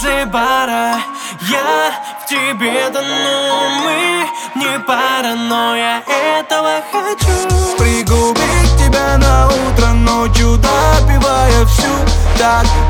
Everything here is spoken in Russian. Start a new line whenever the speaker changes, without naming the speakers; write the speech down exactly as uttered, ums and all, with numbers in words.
возле бара. Я в тебе тону, мы не пара, но я этого хочу.
Пригубить тебя на утро, ночью допивая всю. Так